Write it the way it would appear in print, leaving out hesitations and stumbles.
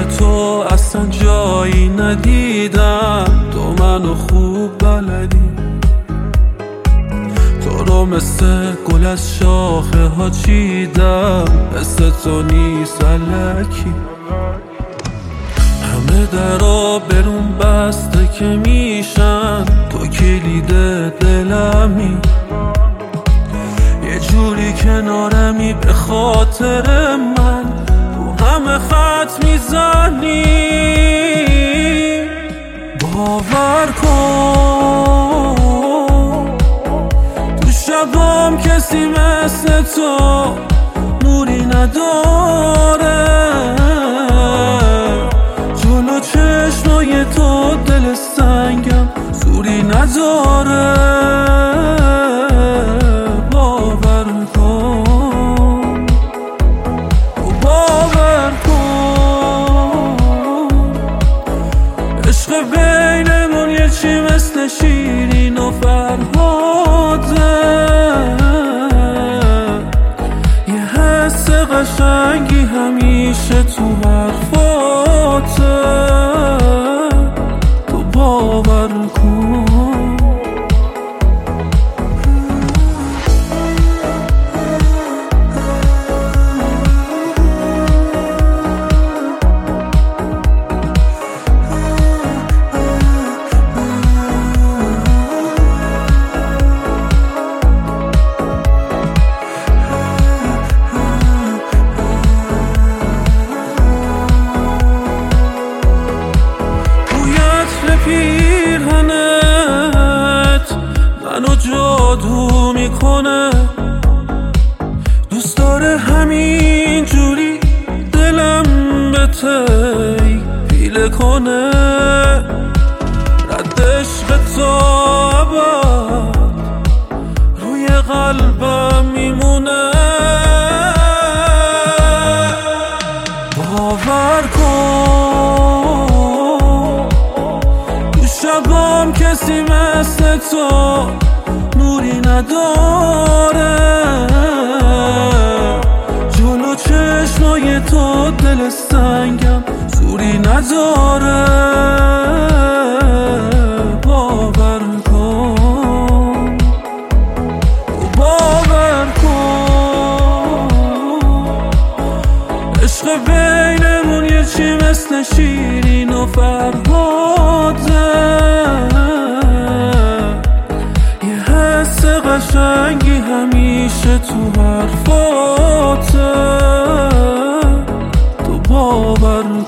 تو اصلا جایی ندیدم، تو منو خوب بلدی، تو رو مثل گل از شاخه ها چیدم، مثل تو نیست الکی. همه درا برون بسته که میشن، تو کلید دلمی، یه جوری کنارمی به خاطر من، تو همه خط میزنی. باور کن تو شبام کسی مثل تو نوری نداره، جلو چشمای تو دل سنگم زوری نداره. باور کن، باور کن، عشق بینمون یه چی مثل شیرین و فرهاده، یه حس قشنگی همیشه تو حرفاته. تو باور کن. پیرهنت منو جادو میکنه، دوست داره همین جوری دلم به تی پیله کنه، رد عشق تو ابد روی قلبم میمونه. باور کن شبام کسی مثل تو نوری نداره، جلو چشمای تو دل سنگم زوری نداره. باور کن، باور کن، عشق بینمون یه چی مثل شیرین و فرهاده، یه حس قشنگی همیشه تو حرفاته. تو باور